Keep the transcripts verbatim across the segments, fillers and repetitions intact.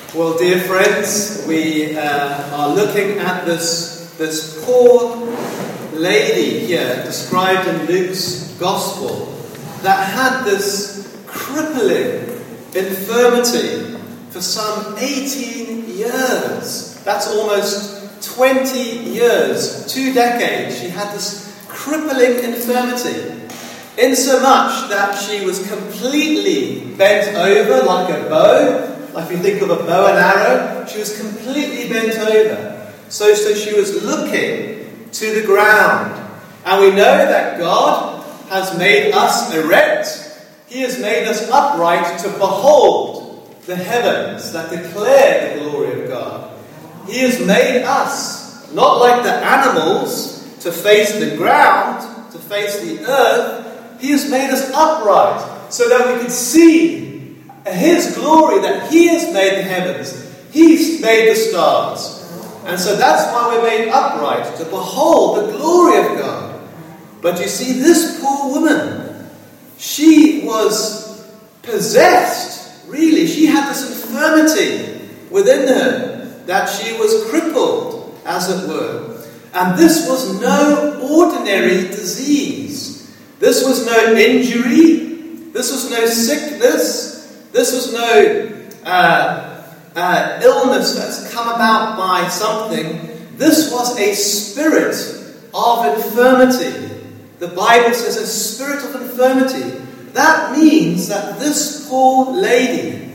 Well, dear friends, we uh, are looking at this, this poor lady here described in Luke's Gospel that had this crippling infirmity for some eighteen years. That's almost twenty years, two decades. She had this crippling infirmity, insomuch that she was completely bent over like a bow. Like if you think of a bow and arrow, she was completely bent over. So, so she was looking to the ground. And we know that God has made us erect. He has made us upright to behold the heavens that declare the glory of God. He has made us, not like the animals, to face the ground, to face the earth. He has made us upright so that we can see His glory, that He has made the heavens. He's made the stars. And so that's why we're made upright, to behold the glory of God. But you see, this poor woman, she was possessed, really. She had this infirmity within her, that she was crippled, as it were. And this was no ordinary disease. This was no injury. This was no sickness. This was no uh, uh, illness that's come about by something. This was a spirit of infirmity. The Bible says a spirit of infirmity. That means that this poor lady,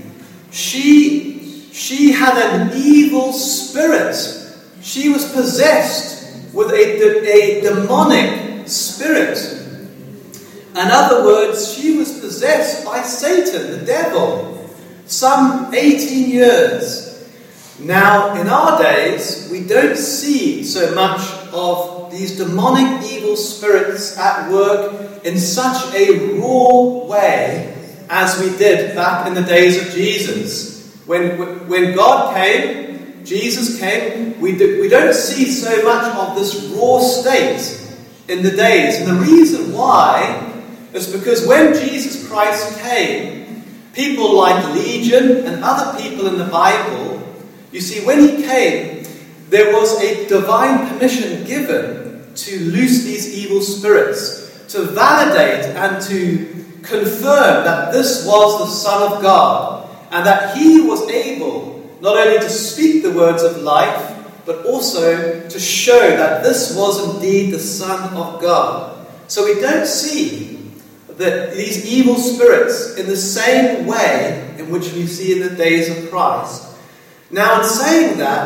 she, she had an evil spirit. She was possessed with a, a demonic spirit. In other words, she was possessed by Satan, the devil, some eighteen years. Now, in our days, we don't see so much of these demonic evil spirits at work in such a raw way as we did back in the days of Jesus. When, when God came, Jesus came, we, do, we don't see so much of this raw state in the days. And the reason why is because when Jesus Christ came, people like Legion and other people in the Bible, you see, when he came, there was a divine permission given to loose these evil spirits, to validate and to confirm that this was the Son of God, and that he was able not only to speak the words of life, but also to show that this was indeed the Son of God. So we don't see that these evil spirits in the same way in which we see in the days of Christ. Now, in saying that,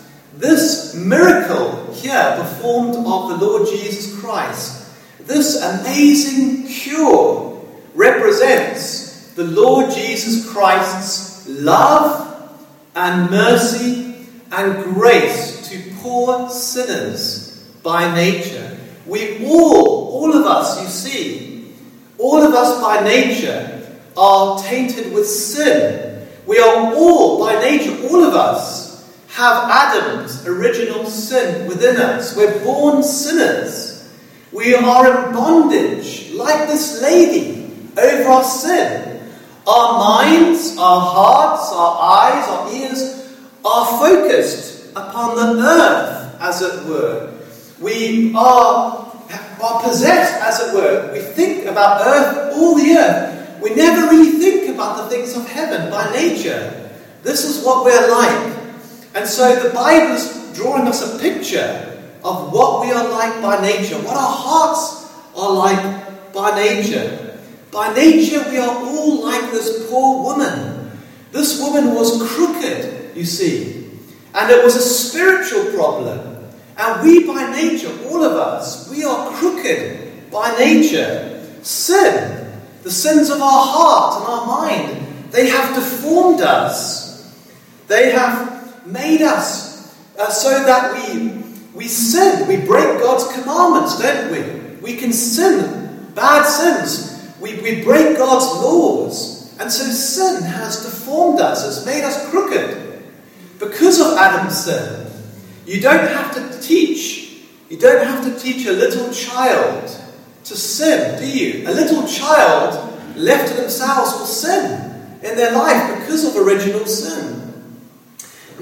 this miracle here performed of the Lord Jesus Christ, this amazing cure, represents the Lord Jesus Christ's love and mercy and grace to poor sinners by nature. We all, all of us, you see, all of us by nature are tainted with sin. We are all, by nature, all of us have Adam's original sin within us. We're born sinners. We are in bondage, like this lady, over our sin. Our minds, our hearts, our eyes, our ears are focused upon the earth, as it were. We are are possessed, as it were. We think about earth, all the earth. We never really think about the things of heaven by nature. This is what we're like. And so the Bible is drawing us a picture of what we are like by nature, what our hearts are like by nature. By nature, we are all like this poor woman. This woman was crooked, you see. And it was a spiritual problem. And we by nature, all of us, we are crooked by nature. Sin, the sins of our heart and our mind, they have deformed us. They have made us uh, so that we, we sin. We break God's commandments, don't we? We can sin, bad sins. We, we break God's laws. And so sin has deformed us, has made us crooked. Because of Adam's sin. You don't have to teach, you don't have to teach a little child to sin, do you? A little child left to themselves will sin in their life because of original sin.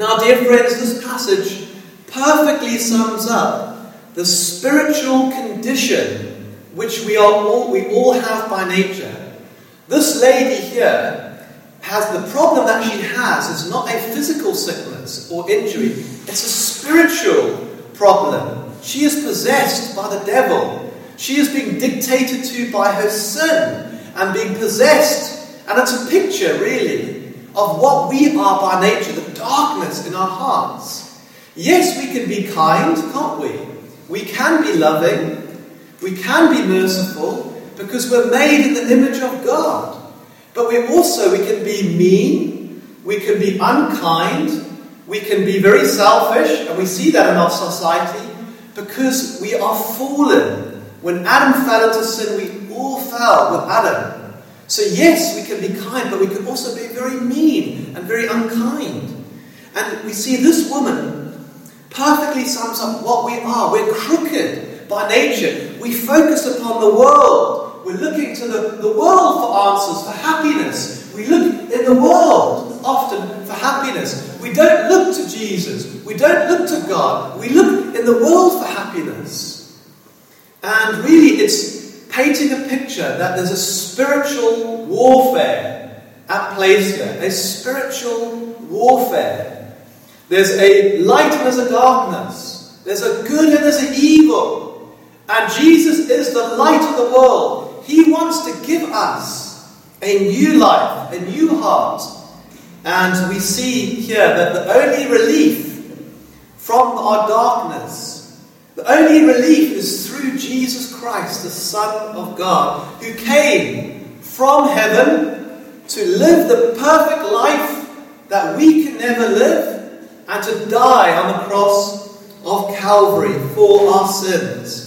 Now, dear friends, this passage perfectly sums up the spiritual condition which we are all, we all have by nature. This lady here has the problem that she has is not a physical sickness or injury. It's a spiritual problem. She is possessed by the devil. She is being dictated to by her sin and being possessed. And it's a picture, really, of what we are by nature, the darkness in our hearts. Yes, we can be kind, can't we? We can be loving. We can be merciful because we're made in the image of God. But we also, we can be mean. We can be unkind. We can be very selfish. And we see that in our society because we are fallen. When Adam fell into sin, we all fell with Adam. So yes, we can be kind, but we can also be very mean and very unkind. And we see this woman perfectly sums up what we are. We're crooked by nature. We focus upon the world. We're looking to the, the world for answers, for happiness. We look in the world often for happiness. We don't look to Jesus. We don't look to God. We look in the world for happiness. And really, it's painting a picture that there's a spiritual warfare at place here. A spiritual warfare. There's a light and there's a darkness. There's a good and there's an evil. And Jesus is the light of the world. He wants to give us a new life, a new heart. And we see here that the only relief from our darkness, the only relief is through Jesus Christ, the Son of God, who came from heaven to live the perfect life that we can never live and to die on the cross of Calvary for our sins.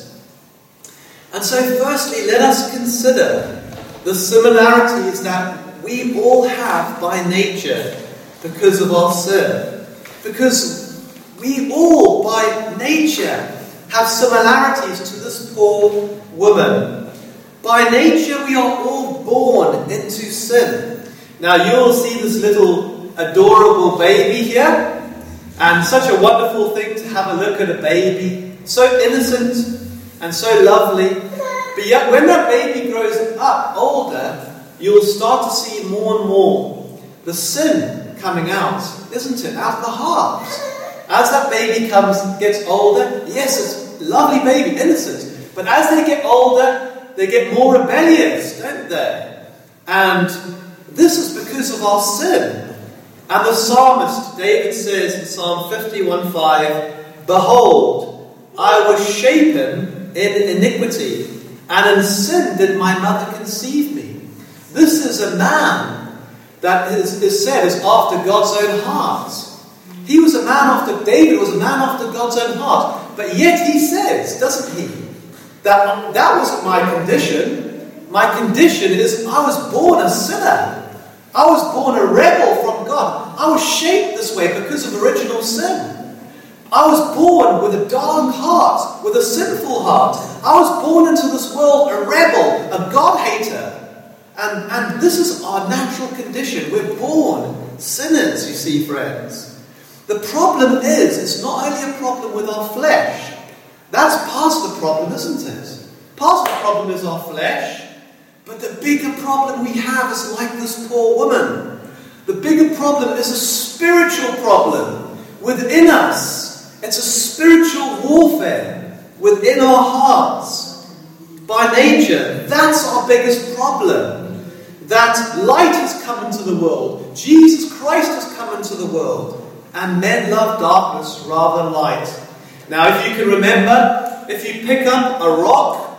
And so firstly, let us consider the similarities that we all have by nature because of our sin. Because we all by nature have similarities to this poor woman. By nature, we are all born into sin. Now, you'll see this little adorable baby here. And such a wonderful thing to have a look at a baby. So innocent and so lovely. But yet, when that baby grows up older, you'll start to see more and more the sin coming out, isn't it? Out of the heart. As that baby comes, gets older, yes, it's lovely baby, innocent. But as they get older, they get more rebellious, don't they? And this is because of our sin. And the psalmist, David says in Psalm fifty-one five, "Behold, I was shapen in iniquity, and in sin did my mother conceive me." This is a man that is, is said is after God's own heart. He was a man after, David was a man after God's own heart. But yet he says, doesn't he, that that wasn't my condition. My condition is I was born a sinner. I was born a rebel from God. I was shaped this way because of original sin. I was born with a dark heart, with a sinful heart. I was born into this world a rebel, a God-hater. And, and this is our natural condition. We're born sinners, you see, friends. The problem is, it's not only a problem with our flesh. That's part of the problem, isn't it? Part of the problem is our flesh. But the bigger problem we have is like this poor woman. The bigger problem is a spiritual problem within us. It's a spiritual warfare within our hearts. By nature, that's our biggest problem. That light has come into the world. Jesus Christ has come into the world. And men love darkness rather than light. Now, if you can remember, if you pick up a rock,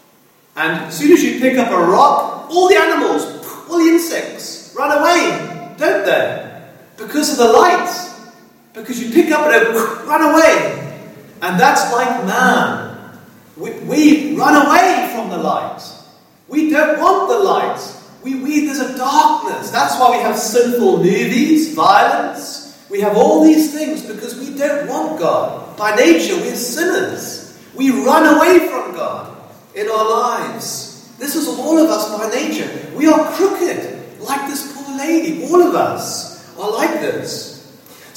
and as soon as you pick up a rock, all the animals, all the insects, run away, don't they? Because of the light. Because you pick up and run away. And that's like man. We, we run away from the light. We don't want the light. We, we, there's a darkness. That's why we have sinful movies, violence. We have all these things because we don't want God. By nature, we're sinners. We run away from God in our lives. This is all of us by nature. We are crooked, like this poor lady. All of us are like this.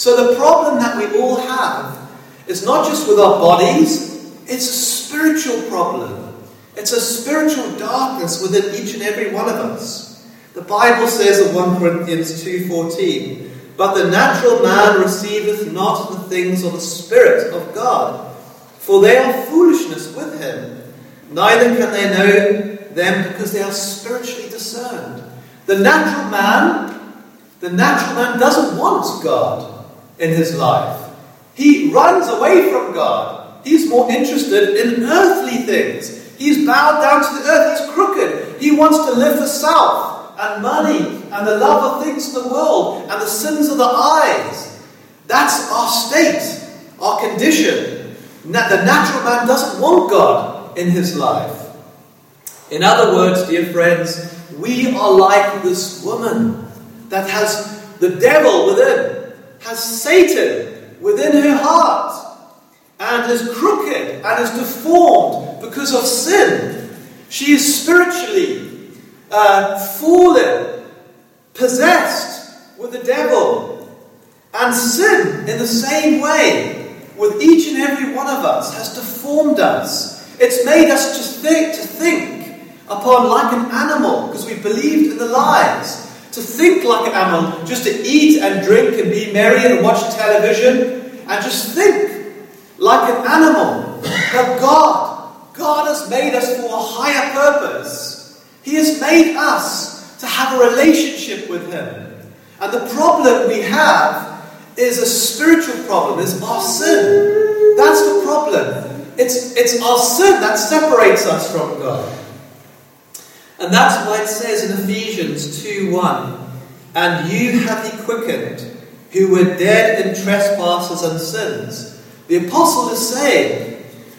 So the problem that we all have is not just with our bodies, it's a spiritual problem. It's a spiritual darkness within each and every one of us. The Bible says in First Corinthians two fourteen, "But the natural man receiveth not the things of the Spirit of God, for they are foolishness with him. Neither can they know them because they are spiritually discerned." The natural man, the natural man doesn't want God in his life. He runs away from God. He's more interested in earthly things. He's bowed down to the earth. He's crooked. He wants to live for self and money and the love of things of the world and the sins of the eyes. That's our state, our condition. The natural man doesn't want God in his life. In other words, dear friends, we are like this woman that has the devil within, has Satan within her heart, and is crooked and is deformed because of sin. She is spiritually uh, fallen, possessed with the devil. And sin, in the same way, with each and every one of us, has deformed us. It's made us just think, to think upon like an animal, because we believed in the lies. To think like an animal, just to eat and drink and be merry and watch television, and just think like an animal. But God, God has made us for a higher purpose. He has made us to have a relationship with Him. And the problem we have is a spiritual problem, is our sin. That's the problem. It's, it's our sin that separates us from God. And that's why it says in Ephesians two one, "And you hath He quickened, who were dead in trespasses and sins." The apostle is saying,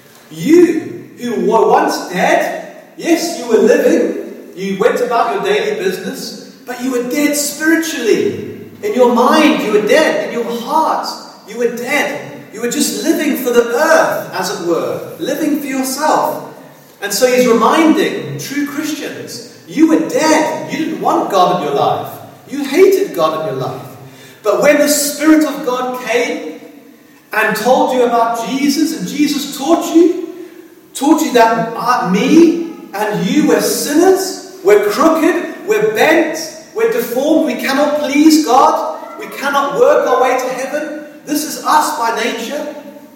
you who were once dead, yes, you were living, you went about your daily business, but you were dead spiritually. In your mind, you were dead. In your heart, you were dead. You were just living for the earth, as it were, living for yourself. And so he's reminding true Christians, you were dead. You didn't want God in your life. You hated God in your life. But when the Spirit of God came and told you about Jesus, and Jesus taught you, taught you that me and you were sinners, we're crooked, we're bent, we're deformed, we cannot please God, we cannot work our way to heaven. This is us by nature.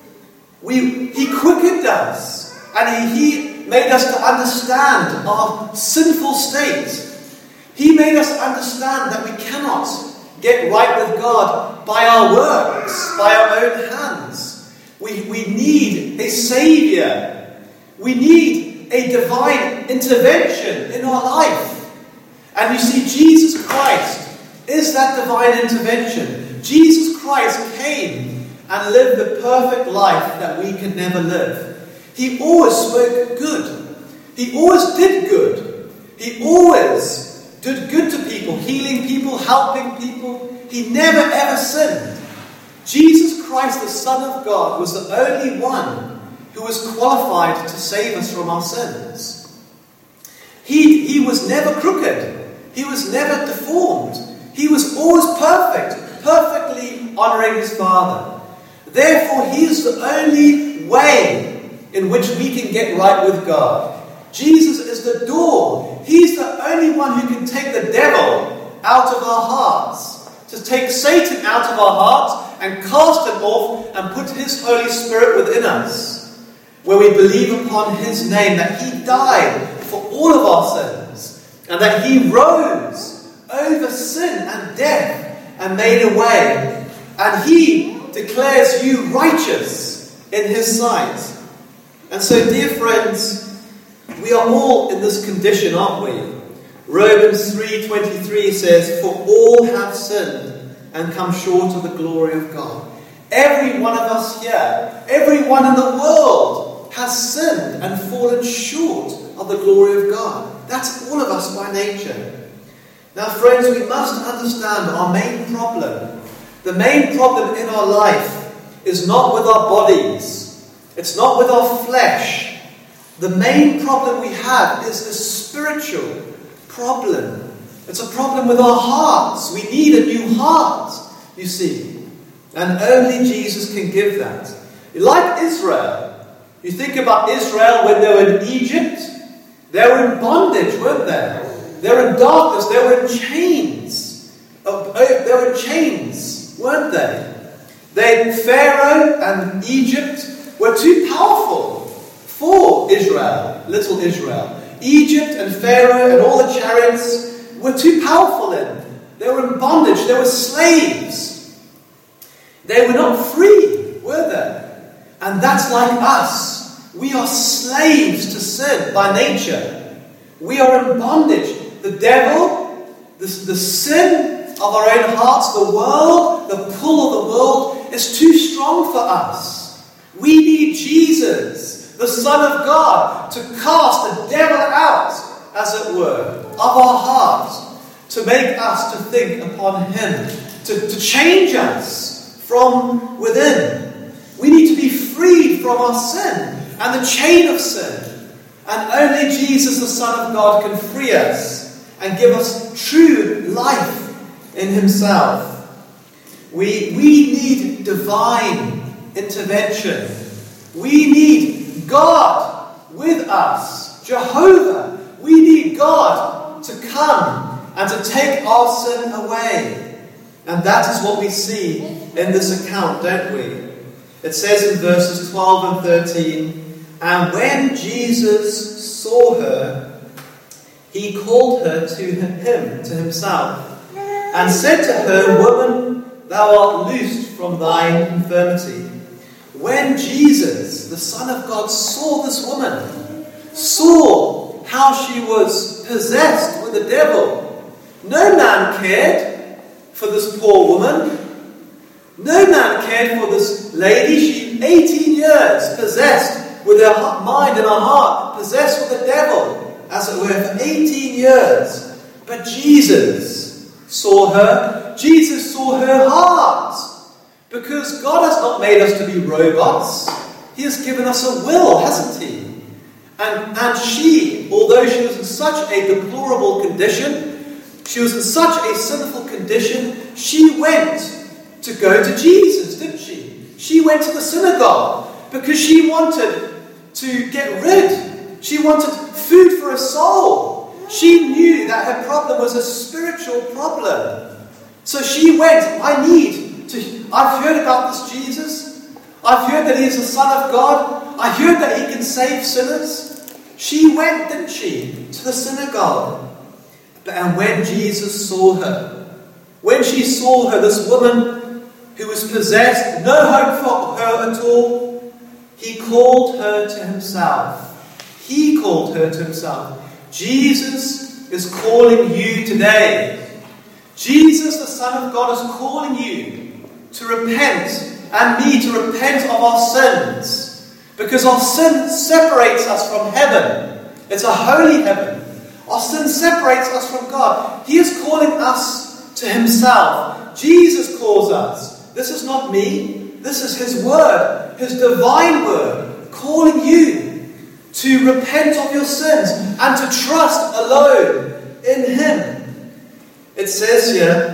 We, he quickened us, and he, he made us to understand our sinful state. He made us understand that we cannot get right with God by our works, by our own hands. We, we need a Saviour. We need a divine intervention in our life. And you see, Jesus Christ is that divine intervention. Jesus Christ came and lived the perfect life that we could never live. He always spoke good. He always did good. He always did good to people, healing people, helping people. He never ever sinned. Jesus Christ, the Son of God, was the only one who was qualified to save us from our sins. He, he was never crooked. He was never deformed. He was always perfect, perfectly honouring His Father. Therefore, He is the only way in which we can get right with God. Jesus is the door. He's the only one who can take the devil out of our hearts, to take Satan out of our hearts and cast him off and put His Holy Spirit within us, where we believe upon His name, that He died for all of our sins, and that He rose over sin and death and made a way, and He declares you righteous in His sight. And so, dear friends, we are all in this condition, aren't we? Romans three twenty-three says, "For all have sinned and come short of the glory of God." Every one of us here, everyone in the world has sinned and fallen short of the glory of God. That's all of us by nature. Now, friends, we must understand our main problem. The main problem in our life is not with our bodies. It's not with our flesh. The main problem we have is a spiritual problem. It's a problem with our hearts. We need a new heart, you see. And only Jesus can give that. Like Israel. You think about Israel when they were in Egypt. They were in bondage, weren't they? They were in darkness. They were in chains. They were in chains, weren't they? They, Pharaoh and Egypt were too powerful for Israel, little Israel. Egypt and Pharaoh and all the chariots were too powerful in. They were in bondage. They were slaves. They were not free, were they? And that's like us. We are slaves to sin by nature. We are in bondage. The devil, the, the sin of our own hearts, the world, the pull of the world is too strong for us. We need Jesus, the Son of God, to cast the devil out, as it were, of our hearts, to make us to think upon Him, to, to change us from within. We need to be freed from our sin and the chain of sin. And only Jesus, the Son of God, can free us and give us true life in Himself. We, we need divine intervention. We need God with us, Jehovah. We need God to come and to take our sin away. And that is what we see in this account, don't we? It says in verses twelve and thirteen, and when Jesus saw her, He called her to him, to Himself, and said to her, Woman, thou art loosed from thine infirmity. When Jesus, the Son of God, saw this woman, saw how she was possessed with the devil, no man cared for this poor woman. No man cared for this lady. She, eighteen years, possessed with her mind and her heart, possessed with the devil, as it were, for eighteen years. But Jesus saw her. Jesus saw her heart. Because God has not made us to be robots. He has given us a will, hasn't He? And, and she, although she was in such a deplorable condition, she was in such a sinful condition, she went to go to Jesus, didn't she? She went to the synagogue because she wanted to get rid. She wanted food for her soul. She knew that her problem was a spiritual problem. So she went, I need to, I've heard about this Jesus. I've heard that He is the Son of God. I heard that He can save sinners. She went, didn't she, to the synagogue. And when Jesus saw her, when she saw her, this woman who was possessed, no hope for her at all, He called her to Himself. He called her to Himself. Jesus is calling you today. Jesus, the Son of God, is calling you to repent, and me to repent of our sins. Because our sin separates us from heaven. It's a holy heaven. Our sin separates us from God. He is calling us to Himself. Jesus calls us. This is not me. This is His word, His divine word, calling you to repent of your sins and to trust alone in Him. It says here,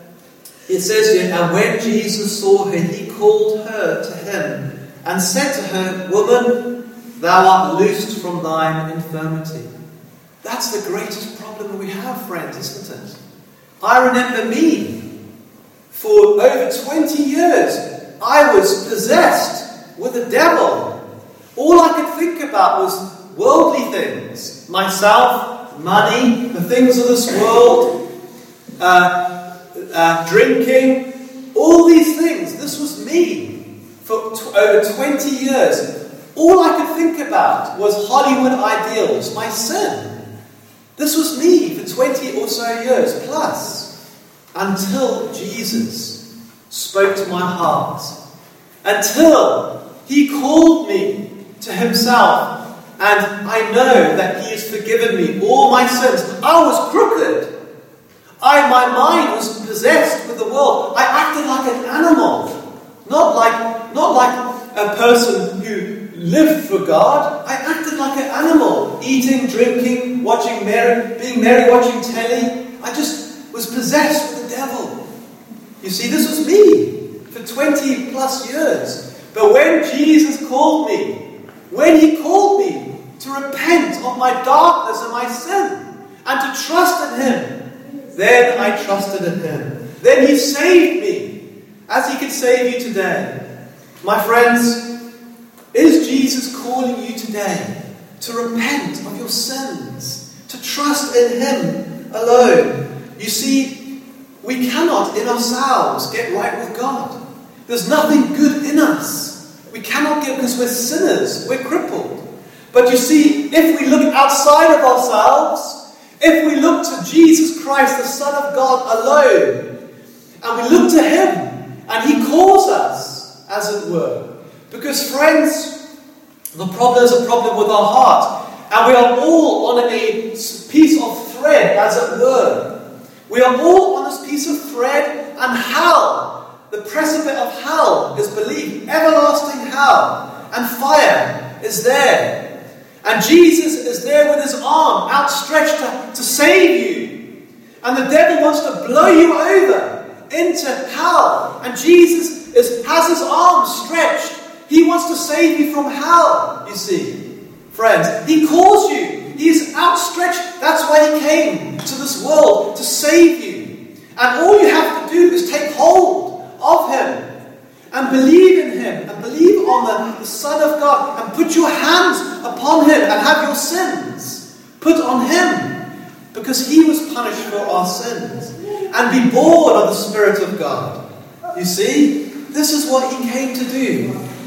it says here, and when Jesus saw her, He called her to Him and said to her, Woman, thou art loosed from thine infirmity. That's the greatest problem we have, friends, isn't it? I remember me. For over twenty years, I was possessed with the devil. All I could think about was worldly things. Myself, money, the things of this world, uh, uh, drinking, all these things. This was me for t- over twenty years. All I could think about was Hollywood ideals, my sin. This was me for twenty or so years plus, until Jesus spoke to my heart, until He called me to Himself, and I know that He has forgiven me all my sins. I was crooked. I, my mind was possessed with the world. I acted like an animal, not like, not like a person who lived for God. I acted like an animal, eating, drinking, watching merry, being merry, watching telly. I just was possessed with the devil. You see, this was me for for twenty plus years. But when Jesus called me, when he called me to repent of my darkness and my sin, and to trust in him, then I trusted in him. Then he saved me, as he can save you today. My friends, is Jesus calling you today to repent of your sins, to trust in him alone? You see, we cannot in ourselves get right with God. There's nothing good in us. We cannot get, because we're sinners, we're crippled. But you see, if we look outside of ourselves, if we look to Jesus Christ, the Son of God alone, and we look to him, and he calls us, as it were. Because friends, the problem is a problem with our heart, and we are all on a piece of thread, as it were. We are all on this piece of thread, and hell, the precipice of hell is belief, everlasting hell, and fire is there. And Jesus is there with his arm outstretched to, to save you. And the devil wants to blow you over into hell. And Jesus is, has his arm stretched. He wants to save you from hell, you see. Friends, he calls you. He is outstretched. That's why he came to this world, to save you. And all you have to do is take hold of him and believe in him and believe on the, the Son of God and put your hands upon him and have your sins put on him, because he was punished for our sins, and be born of the Spirit of God. You see, this is what he came to do.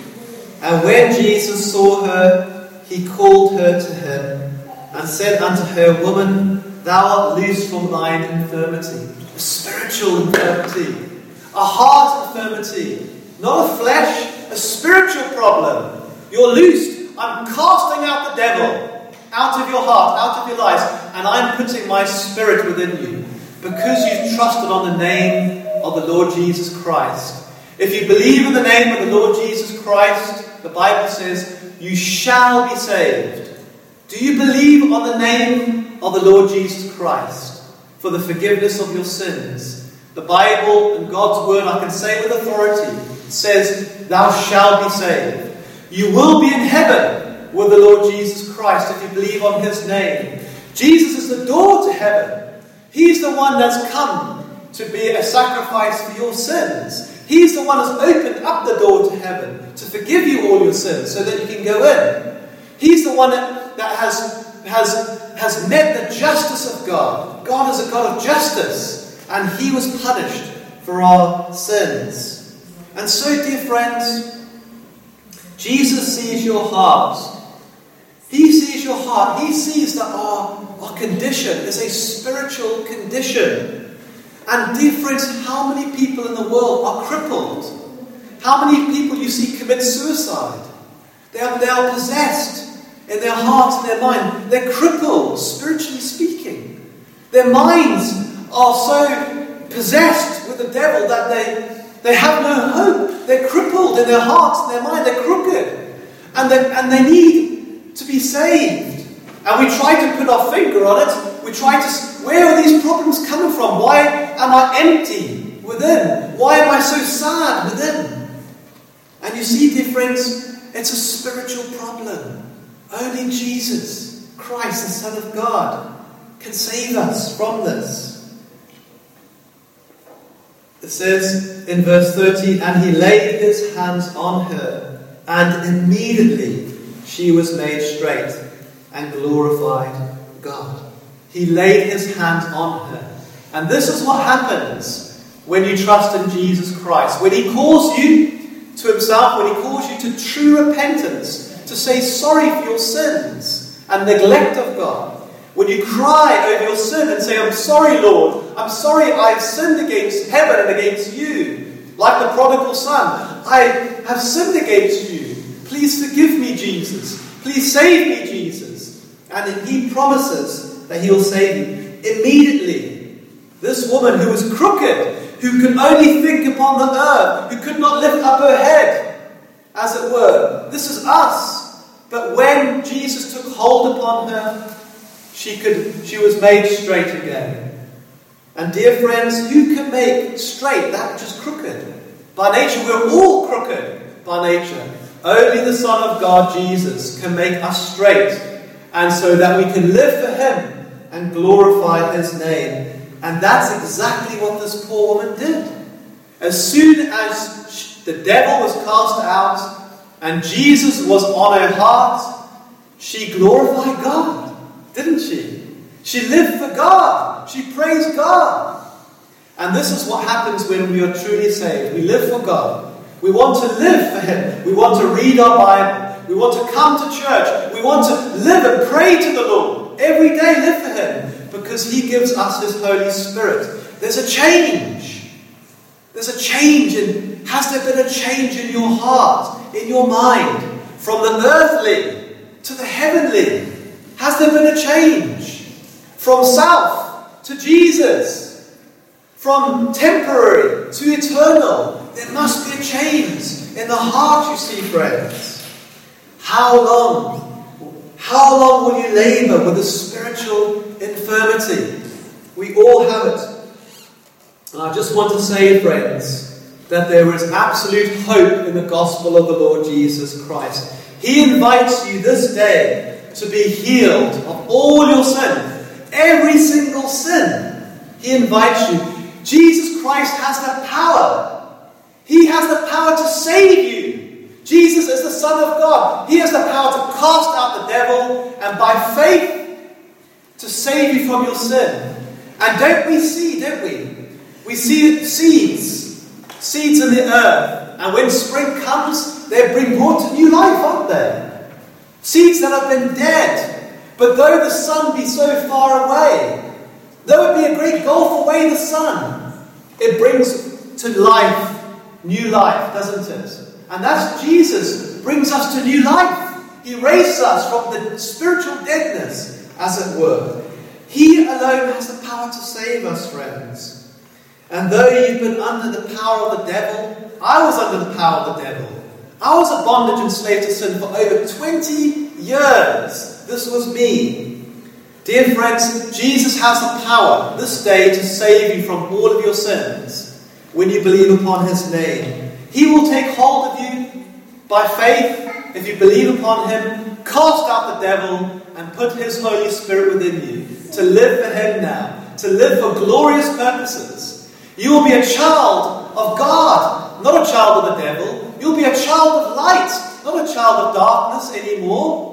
And when Jesus saw her, he called her to him and said unto her, Woman, thou art loosed from thine infirmity. A spiritual infirmity, a heart infirmity, not a flesh, a spiritual problem. You're loosed. I'm casting out the devil out of your heart, out of your life, and I'm putting my Spirit within you, because you've trusted on the name of the Lord Jesus Christ. If you believe in the name of the Lord Jesus Christ, the Bible says, you shall be saved. Do you believe on the name of the Lord Jesus Christ for the forgiveness of your sins? The Bible and God's word, I can say with authority, says, thou shalt be saved. You will be in heaven with the Lord Jesus Christ if you believe on his name. Jesus is the door to heaven. He's the one that's come to be a sacrifice for your sins. He's the one that's opened up the door to heaven to forgive you all your sins so that you can go in. He's the one that, that has, has, has met the justice of God. God is a God of justice, and he was punished for our sins. And so, dear friends, Jesus sees your heart. He sees your heart. He sees that our, our condition is a spiritual condition. And dear friends, how many people in the world are crippled? How many people you see commit suicide? They are, they are possessed in their heart and their mind. They're crippled, spiritually speaking. Their minds are so possessed with the devil that they, they have no hope. They're crippled in their hearts and their mind. They're crooked. And they, and they need to be saved. And we try to put our finger on it. We try to, where are these problems coming from? Why am I empty within? Why am I so sad within? And you see, dear friends, it's a spiritual problem. Only Jesus Christ, the Son of God, can save us from this. It says in verse thirty, and he laid his hands on her, and immediately she was made straight and glorified God. He laid his hands on her. And this is what happens when you trust in Jesus Christ. When he calls you to himself, when he calls you to true repentance, to say sorry for your sins and neglect of God. When you cry over your sin and say, I'm sorry, Lord. I'm sorry I've sinned against heaven and against you. Like the prodigal son. I have sinned against you. Please forgive me, Jesus. Please save me, Jesus. And he promises that he'll save you. Immediately, this woman who was crooked, who could only think upon the earth, who could not lift up her head, as it were. This is us. But when Jesus took hold upon her, she could, she was made straight again. And dear friends, you can make straight that which is crooked. By nature, we're all crooked by nature. Only the Son of God, Jesus, can make us straight, and so that we can live for Him and glorify His name. And that's exactly what this poor woman did. As soon as the devil was cast out and Jesus was on her heart, she glorified God, didn't she? She lived for God. She praised God. And this is what happens when we are truly saved. We live for God. We want to live for Him. We want to read our Bible. We want to come to church. We want to live and pray to the Lord. Every day live for Him, because He gives us His Holy Spirit. There's a change. There's a change in, has there been a change in your heart, in your mind, from the earthly to the heavenly? Has there been a change? From self to Jesus, from temporary to eternal. There must be a change in the heart, you see, friends. How long? How long will you labour with a spiritual infirmity? We all have it. And I just want to say, friends, that there is absolute hope in the gospel of the Lord Jesus Christ. He invites you this day to be healed of all your sin. Every single sin. He invites you. Jesus Christ has the power. He has the power to save you. Jesus is the Son of God. He has the power to cast out the devil and by faith to save you from your sin. And don't we see, don't we? We see seeds. Seeds in the earth. And when spring comes, they're being brought to new life, aren't they? Seeds that have been dead. But though the sun be so far away, though it be a great gulf away, the sun, it brings to life, new life, doesn't it? And that's Jesus brings us to new life. He raised us from the spiritual deadness, as it were. He alone has the power to save us, friends. And though you've been under the power of the devil, I was under the power of the devil. I was a bondage and slave to sin for over twenty years. This was me. Dear friends, Jesus has the power this day to save you from all of your sins when you believe upon His name. He will take hold of you by faith if you believe upon Him, cast out the devil and put His Holy Spirit within you to live for Him now, to live for glorious purposes. You will be a child of God, not a child of the devil. You'll be a child of light, not a child of darkness anymore.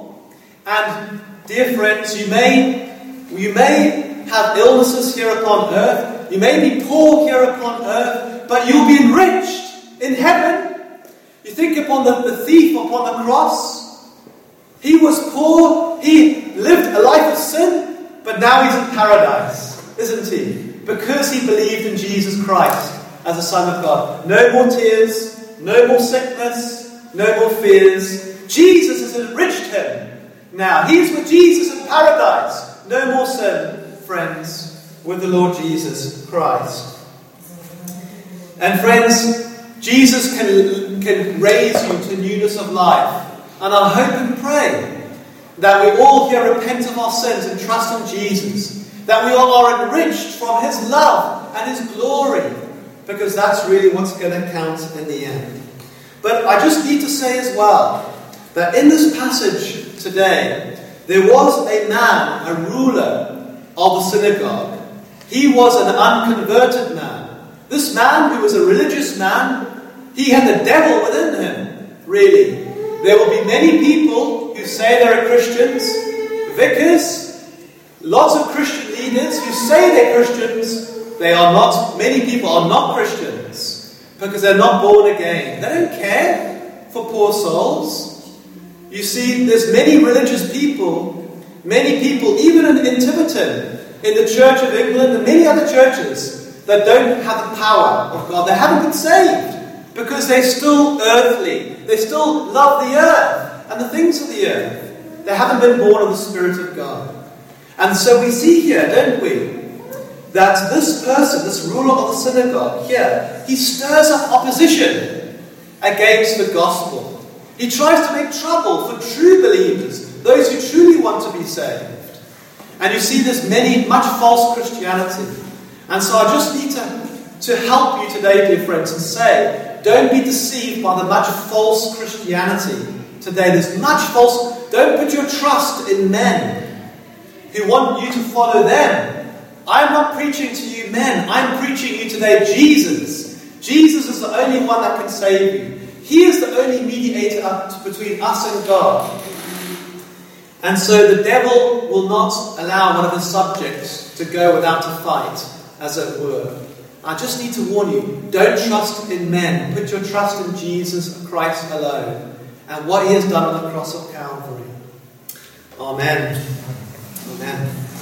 And, dear friends, you may, you may have illnesses here upon earth. You may be poor here upon earth, but you'll be enriched in heaven. You think upon the, the thief upon the cross. He was poor. He lived a life of sin, but now he's in paradise, isn't he? Because he believed in Jesus Christ as the Son of God. No more tears, no more sickness, no more fears. Jesus has enriched him. Now, he's with Jesus in paradise. No more sin, friends, with the Lord Jesus Christ. And friends, Jesus can, can raise you to newness of life. And I hope and pray that we all here repent of our sins and trust in Jesus. That we all are enriched from His love and His glory. Because that's really what's going to count in the end. But I just need to say as well, that in this passage today, there was a man, a ruler of the synagogue. He was an unconverted man. This man, who was a religious man, he had the devil within him, really. There will be many people who say they're Christians, vicars, lots of Christian leaders who say they're Christians. They are not, many people are not Christians because they're not born again. They don't care for poor souls. You see, there's many religious people, many people, even in, in Tiverton, in the Church of England and many other churches that don't have the power of God. They haven't been saved because they're still earthly. They still love the earth and the things of the earth. They haven't been born of the Spirit of God. And so we see here, don't we, that this person, this ruler of the synagogue here, he stirs up opposition against the gospel. He tries to make trouble for true believers, those who truly want to be saved. And you see there's many, much false Christianity. And so I just need to, to help you today, dear friends, and say Don't be deceived by the much false Christianity today. There's much false. Don't put your trust in men who want you to follow them. I'm not preaching to you men. I'm preaching you today Jesus. Jesus is the only one that can save you. He is the only mediator between us and God. And so the devil will not allow one of his subjects to go without a fight, as it were. I just need to warn you, don't trust in men. Put your trust in Jesus Christ alone and what he has done on the cross of Calvary. Amen. Amen.